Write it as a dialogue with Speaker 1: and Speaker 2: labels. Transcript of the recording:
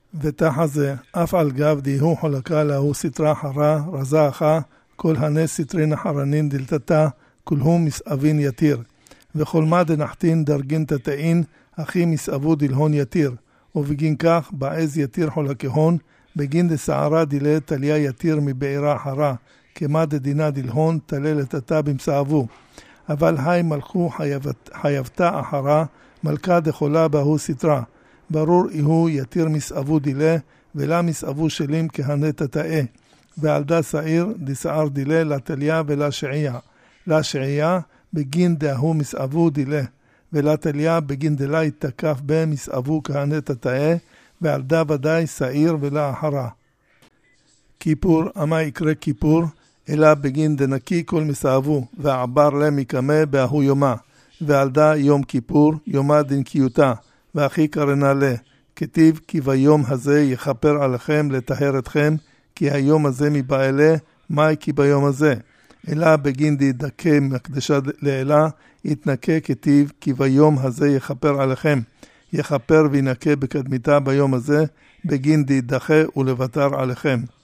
Speaker 1: ותחה זה, אף על גב דיהו חולקה להו סטרה חרה, רזה אחת, כל הנס סטרין החרנין דלתתה, כולהו מסעבין יתיר. וכל מה דנחתין דרגין תתאין, אחי מסעבו דלהון יתיר. ובגין כך, בעז יתיר חולקהון, בגין דסערה דילה תליה יתיר מבעירה חרה, כמה דדינה דלהון תלה לתתה במסעבו. אבל היי מלכו חייבתה אחרה, מלכה דחולה בהו סטרה. ברור איהו יתיר מסעבו דילה, ולה מסעבו שלים כהנה תתאה. ועל דה סעיר דסער דילה לתליה ולה שעיה. לה שעיה בגין דהו מסעבו דילה, ולה תליה בגין דלה יתקף בה מסעבו כהנה תתאה, ועל דה ודאי סעיר ולה אחרה. כיפור, אמה יקרה כיפור, אלא בגין דנקי כל מסעבו, ועבר לה מקמה בהוא יומה. ועל דה יום כיפור, יומה דנקיותה, ואחי קרנה לה. כתיב כי ביום הזה יכפר עליכם לטהר אתכם, כי היום הזה מבעלה, מאי כי ביום הזה. אלא בגין דקה מקדשה לאלה, יתנקה כתיב כי ביום הזה יכפר עליכם. יכפר וינקה בקדמיתה ביום הזה, בגין דחה ולוותר עליכם.